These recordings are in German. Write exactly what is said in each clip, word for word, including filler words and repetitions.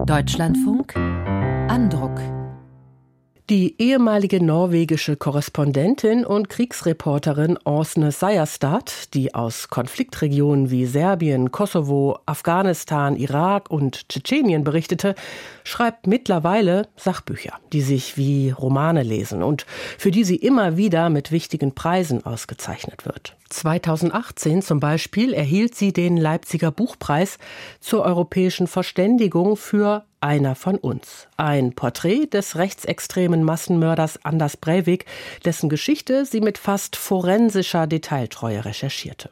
Deutschlandfunk Andruck. Die ehemalige norwegische Korrespondentin und Kriegsreporterin Åsne Seierstad, die aus Konfliktregionen wie Serbien, Kosovo, Afghanistan, Irak und Tschetschenien berichtete, schreibt mittlerweile Sachbücher, die sich wie Romane lesen und für die sie immer wieder mit wichtigen Preisen ausgezeichnet wird. zweitausendachtzehn zum Beispiel erhielt sie den Leipziger Buchpreis zur europäischen Verständigung für Einer von uns. Ein Porträt des rechtsextremen Massenmörders Anders Breivik, dessen Geschichte sie mit fast forensischer Detailtreue recherchierte.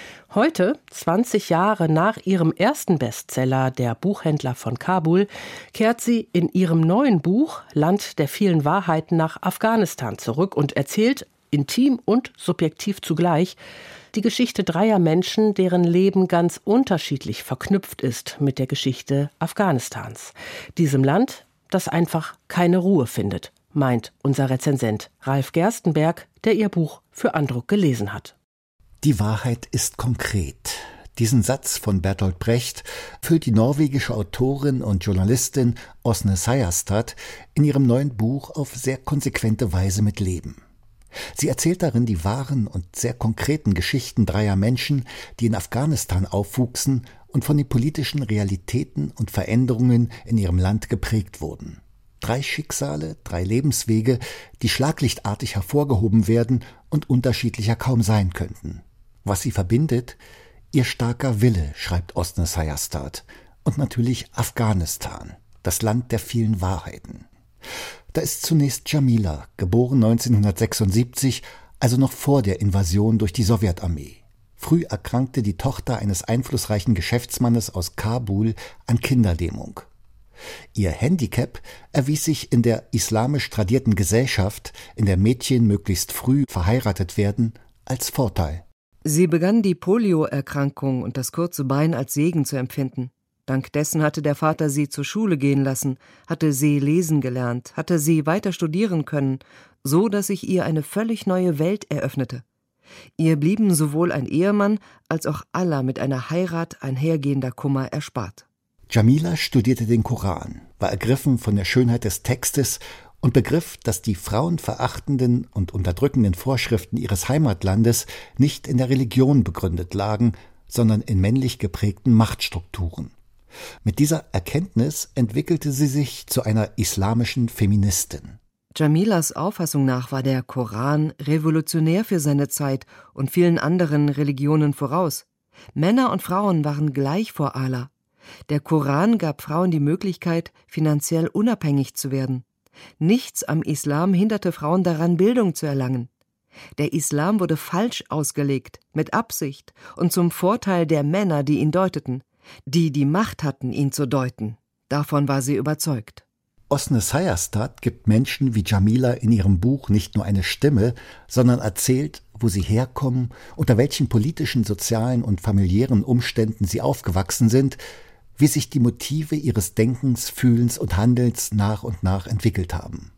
Heute, zwanzig Jahre nach ihrem ersten Bestseller Der Buchhändler von Kabul, kehrt sie in ihrem neuen Buch Land der vielen Wahrheiten nach Afghanistan zurück und erzählt, intim und subjektiv zugleich, die Geschichte dreier Menschen, deren Leben ganz unterschiedlich verknüpft ist mit der Geschichte Afghanistans. Diesem Land, das einfach keine Ruhe findet, meint unser Rezensent Ralf Gerstenberg, der ihr Buch für Andruck gelesen hat. Die Wahrheit ist konkret. Diesen Satz von Bertolt Brecht füllt die norwegische Autorin und Journalistin Åsne Seierstad in ihrem neuen Buch auf sehr konsequente Weise mit Leben. Sie erzählt darin die wahren und sehr konkreten Geschichten dreier Menschen, die in Afghanistan aufwuchsen und von den politischen Realitäten und Veränderungen in ihrem Land geprägt wurden. Drei Schicksale, drei Lebenswege, die schlaglichtartig hervorgehoben werden und unterschiedlicher kaum sein könnten. Was sie verbindet? Ihr starker Wille, schreibt Åsne Seierstad. Und natürlich Afghanistan, das Land der vielen Wahrheiten. Da ist zunächst Jamila, geboren neunzehnhundertsechsundsiebzig, also noch vor der Invasion durch die Sowjetarmee. Früh erkrankte die Tochter eines einflussreichen Geschäftsmannes aus Kabul an Kinderlähmung. Ihr Handicap erwies sich in der islamisch tradierten Gesellschaft, in der Mädchen möglichst früh verheiratet werden, als Vorteil. Sie begann die Polioerkrankung und das kurze Bein als Segen zu empfinden. Dank dessen hatte der Vater sie zur Schule gehen lassen, hatte sie lesen gelernt, hatte sie weiter studieren können, so dass sich ihr eine völlig neue Welt eröffnete. Ihr blieben sowohl ein Ehemann als auch aller mit einer Heirat einhergehender Kummer erspart. Jamila studierte den Koran, war ergriffen von der Schönheit des Textes und begriff, dass die frauenverachtenden und unterdrückenden Vorschriften ihres Heimatlandes nicht in der Religion begründet lagen, sondern in männlich geprägten Machtstrukturen. Mit dieser Erkenntnis entwickelte sie sich zu einer islamischen Feministin. Jamilas Auffassung nach war der Koran revolutionär für seine Zeit und vielen anderen Religionen voraus. Männer und Frauen waren gleich vor Allah. Der Koran gab Frauen die Möglichkeit, finanziell unabhängig zu werden. Nichts am Islam hinderte Frauen daran, Bildung zu erlangen. Der Islam wurde falsch ausgelegt, mit Absicht und zum Vorteil der Männer, die ihn deuteten. Die die Macht hatten, ihn zu deuten. Davon war sie überzeugt. Åsne Seierstad gibt Menschen wie Jamila in ihrem Buch nicht nur eine Stimme, sondern erzählt, wo sie herkommen, unter welchen politischen, sozialen und familiären Umständen sie aufgewachsen sind, wie sich die Motive ihres Denkens, Fühlens und Handelns nach und nach entwickelt haben.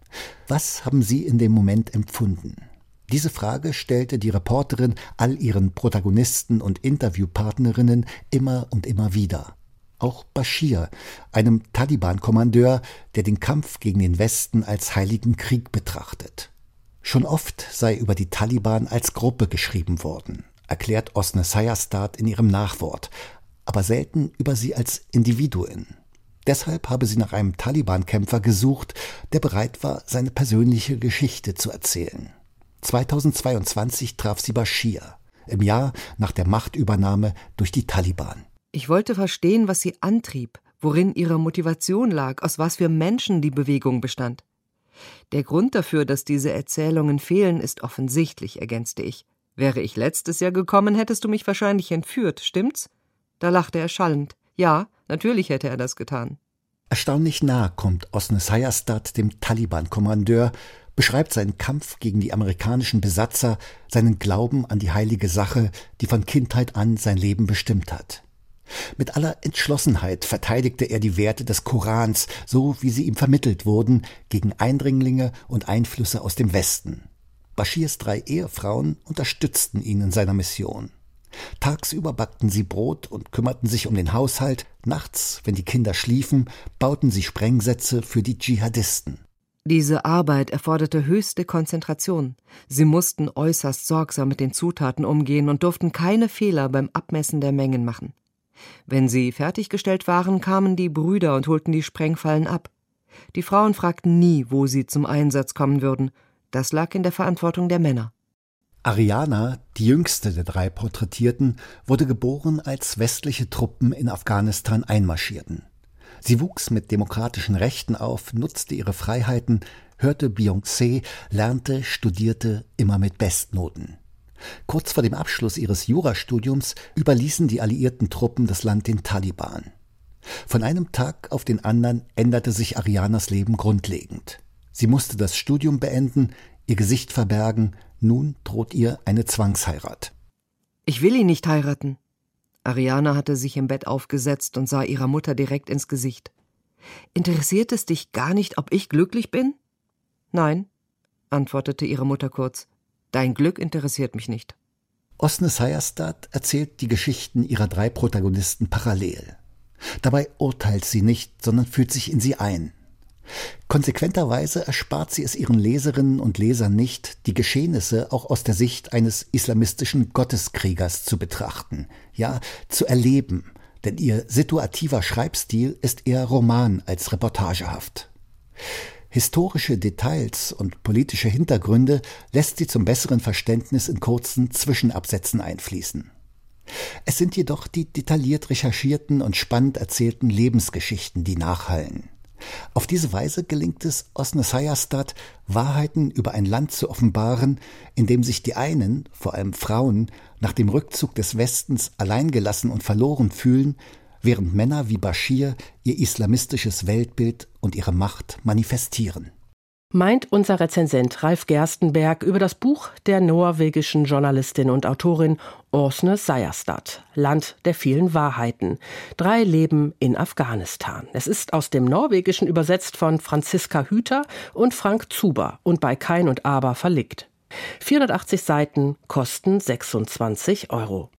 Was haben sie in dem Moment empfunden? Diese Frage stellte die Reporterin all ihren Protagonisten und Interviewpartnerinnen immer und immer wieder. Auch Bashir, einem Taliban-Kommandeur, der den Kampf gegen den Westen als heiligen Krieg betrachtet. Schon oft sei über die Taliban als Gruppe geschrieben worden, erklärt Åsne Seierstad in ihrem Nachwort, aber selten über sie als Individuen. Deshalb habe sie nach einem Taliban-Kämpfer gesucht, der bereit war, seine persönliche Geschichte zu erzählen. zweitausendzweiundzwanzig traf sie Bashir, im Jahr nach der Machtübernahme durch die Taliban. Ich wollte verstehen, was sie antrieb, worin ihre Motivation lag, aus was für Menschen die Bewegung bestand. Der Grund dafür, dass diese Erzählungen fehlen, ist offensichtlich, ergänzte ich. Wäre ich letztes Jahr gekommen, hättest du mich wahrscheinlich entführt, stimmt's? Da lachte er schallend. Ja, natürlich hätte er das getan. Erstaunlich nah kommt Åsne Seierstad dem Taliban-Kommandeur, beschreibt seinen Kampf gegen die amerikanischen Besatzer, seinen Glauben an die heilige Sache, die von Kindheit an sein Leben bestimmt hat. Mit aller Entschlossenheit verteidigte er die Werte des Korans, so wie sie ihm vermittelt wurden, gegen Eindringlinge und Einflüsse aus dem Westen. Bashirs drei Ehefrauen unterstützten ihn in seiner Mission. Tagsüber backten sie Brot und kümmerten sich um den Haushalt. Nachts, wenn die Kinder schliefen, bauten sie Sprengsätze für die Dschihadisten. Diese Arbeit erforderte höchste Konzentration. Sie mussten äußerst sorgsam mit den Zutaten umgehen und durften keine Fehler beim Abmessen der Mengen machen. Wenn sie fertiggestellt waren, kamen die Brüder und holten die Sprengfallen ab. Die Frauen fragten nie, wo sie zum Einsatz kommen würden. Das lag in der Verantwortung der Männer. Ariana, die jüngste der drei Porträtierten, wurde geboren, als westliche Truppen in Afghanistan einmarschierten. Sie wuchs mit demokratischen Rechten auf, nutzte ihre Freiheiten, hörte Beyoncé, lernte, studierte, immer mit Bestnoten. Kurz vor dem Abschluss ihres Jurastudiums überließen die alliierten Truppen das Land den Taliban. Von einem Tag auf den anderen änderte sich Arianas Leben grundlegend. Sie musste das Studium beenden, ihr Gesicht verbergen, nun droht ihr eine Zwangsheirat. »Ich will ihn nicht heiraten.« Ariana hatte sich im Bett aufgesetzt und sah ihrer Mutter direkt ins Gesicht. »Interessiert es dich gar nicht, ob ich glücklich bin?« »Nein«, antwortete ihre Mutter kurz. »Dein Glück interessiert mich nicht.« Osne Sayerstad erzählt die Geschichten ihrer drei Protagonisten parallel. Dabei urteilt sie nicht, sondern fühlt sich in sie ein. Konsequenterweise erspart sie es ihren Leserinnen und Lesern nicht, die Geschehnisse auch aus der Sicht eines islamistischen Gotteskriegers zu betrachten, ja, zu erleben, denn ihr situativer Schreibstil ist eher Roman als reportagehaft. Historische Details und politische Hintergründe lässt sie zum besseren Verständnis in kurzen Zwischenabsätzen einfließen. Es sind jedoch die detailliert recherchierten und spannend erzählten Lebensgeschichten, die nachhallen. Auf diese Weise gelingt es Osne Sayerstad, Wahrheiten über ein Land zu offenbaren, in dem sich die einen, vor allem Frauen, nach dem Rückzug des Westens alleingelassen und verloren fühlen, während Männer wie Bashir ihr islamistisches Weltbild und ihre Macht manifestieren. Meint unser Rezensent Ralf Gerstenberg über das Buch der norwegischen Journalistin und Autorin Åsne Sayerstad, Land der vielen Wahrheiten. Drei Leben in Afghanistan. Es ist aus dem Norwegischen übersetzt von Franziska Hüter und Frank Zuber und bei Kein und Aber verlegt. vierhundertachtzig Seiten kosten sechsundzwanzig Euro.